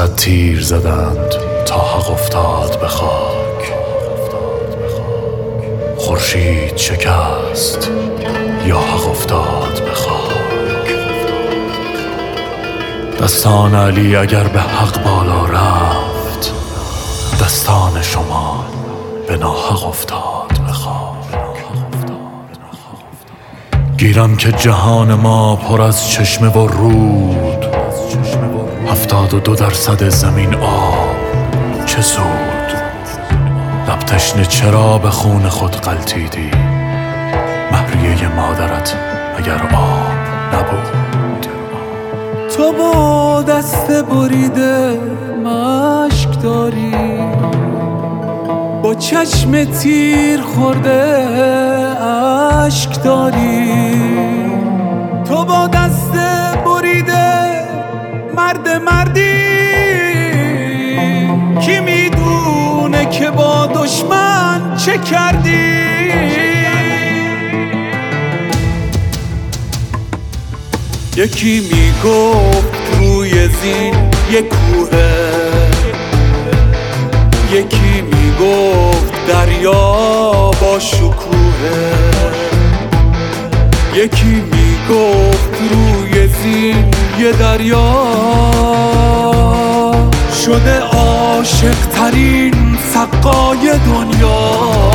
400 تیر زدند تا حق افتاد به خاک. خورشید شکست یا حق افتاد به خاک. دستان علی اگر به حق بالا رفت، دستان شما به ناحق افتاد به خاک. گیرم که جهان ما پر از چشمه و رود، 72% زمین آب چه سود. لب تشنه چرا به خون خود غلطیدی، مهریه مادرت اگر آب نبود. تو با دست بریده مشک داری، با چشم تیر خورده اشک داری. تو با دست بریده مردی، کی میدونه که با دشمن چه کردی. یکی میگفت روی زین یک کوهه، یکی میگفت دریا با شکوهه، یکی میگفت روی زین یه دریا شده عاشق ترین سقای دنیا.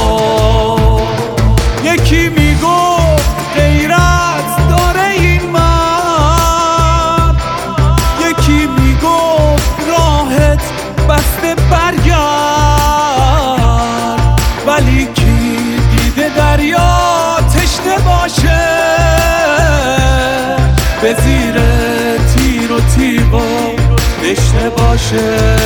یکی میگفت غیرت داره این مرد، یکی میگفت راحت بسته برگرد. ولی کی دیده دریا تشنه باشه، به زیر تیر و تیغا تشنه باشه.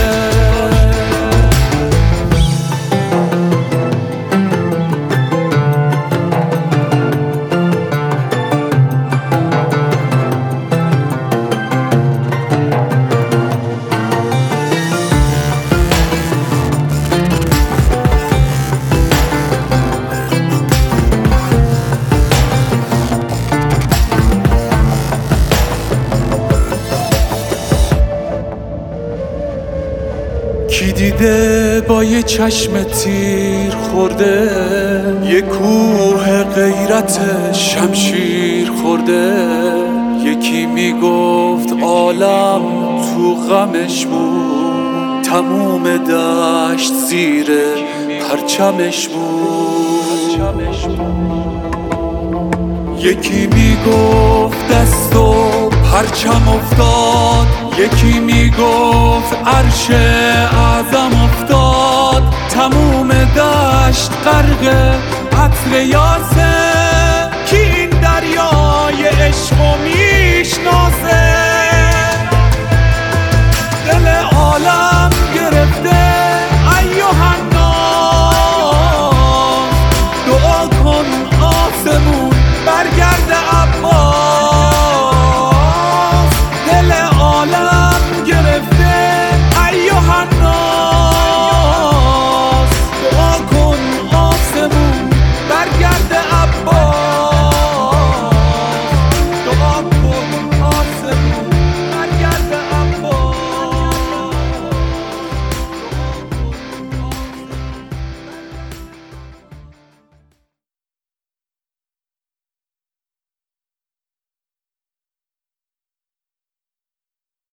کی دیده با یه چشم تیر خورده، یه کوه غیرت شمشیر خورده. یکی میگفت عالم تو غمش بود، تموم دشت زیر پرچمش بود. یکی میگفت دست و پرچم افتاد، یکی میگفت عرش اعظم افتاد. تموم دشت غرق عطر یاسه، کی این دریای عشق